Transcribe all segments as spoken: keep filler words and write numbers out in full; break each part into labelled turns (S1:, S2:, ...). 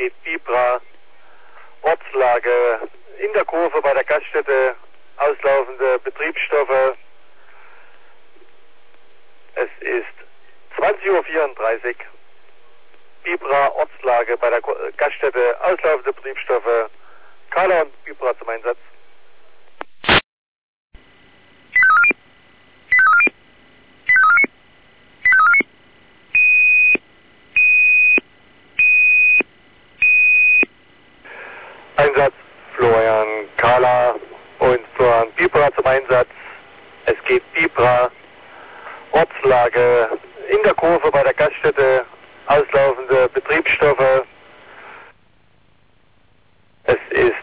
S1: geht Bibra, Ortslage in der Kurve bei der Gaststätte, auslaufende Betriebsstoffe. Es ist zwanzig Uhr vierunddreißig. Bibra, Ortslage bei der Gaststätte, auslaufende Betriebsstoffe. Kala und Bibra zum Einsatz. Einsatz, Florian, Kala und Florian Bibra zum Einsatz. Es geht Bibra, Ortslage in der Kurve bei der Gaststätte, auslaufende Betriebsstoffe. Es ist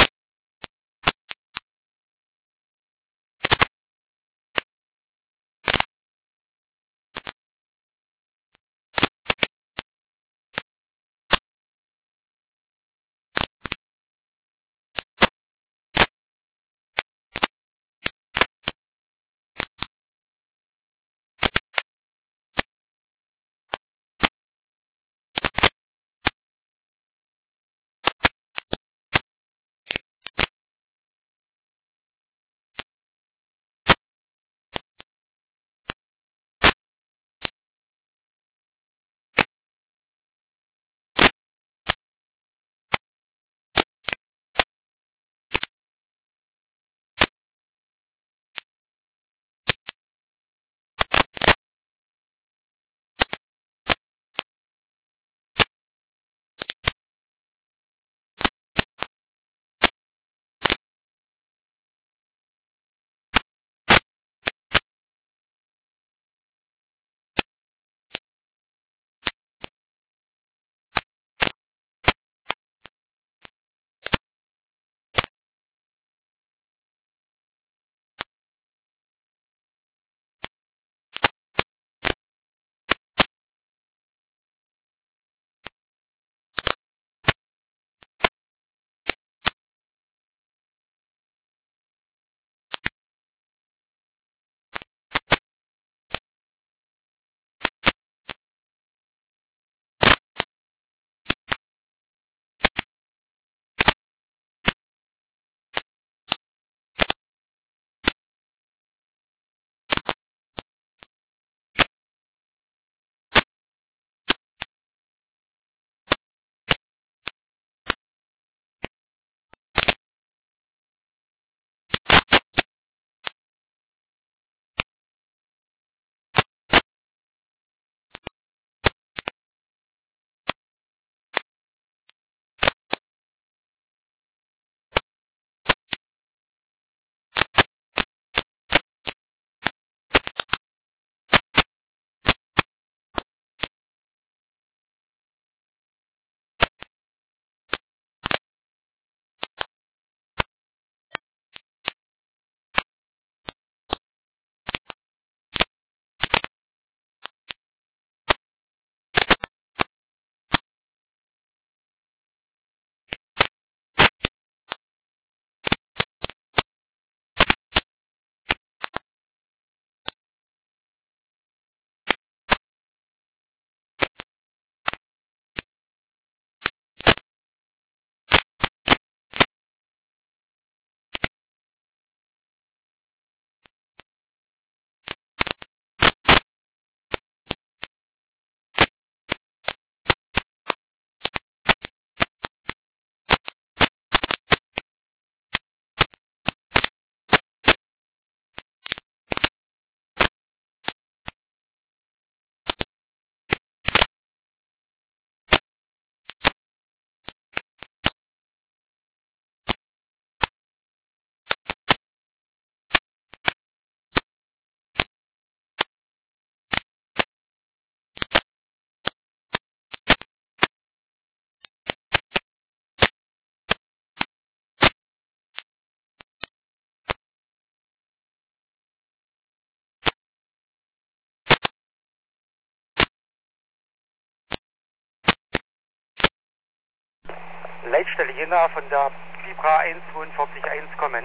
S2: Leitstelle Jena von der Bibra eins zwei vier eins kommen.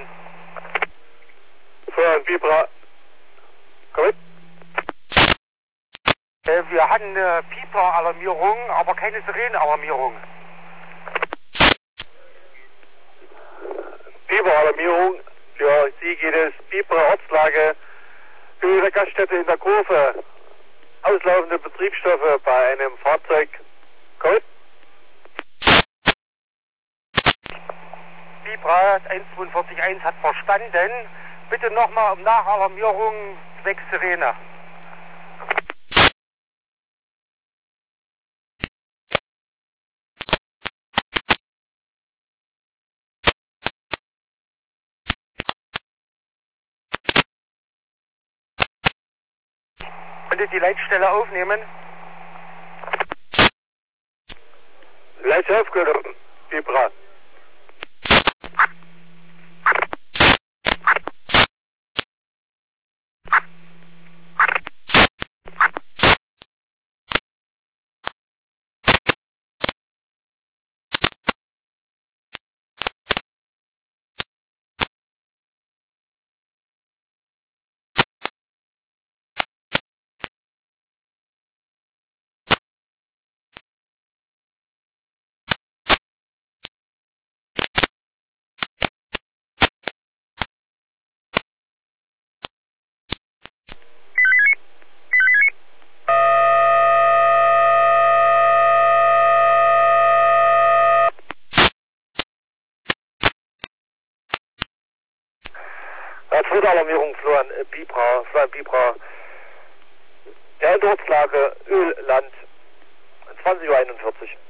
S1: Florian Bibra, komm mit.
S2: Äh, wir hatten eine Pieper-Alarmierung, aber keine Sirenenalarmierung.
S1: Fieber-Alarmierung. Für Sie geht es Biberer Ortslage, Höhe der Gaststätte in der Kurve, auslaufende Betriebsstoffe bei einem Fahrzeug. Code?
S2: Bibra eins zwei vier eins hat verstanden. Bitte nochmal um Nachalarmierung zwecks Sirene. Könntet die Leitstelle aufnehmen?
S1: Leite aufgenommen, Bibra. Zweite Alarmierung, Florian Bibra, Florian Bibra, der Ortslage Ölland, zwanzig Uhr einundvierzig.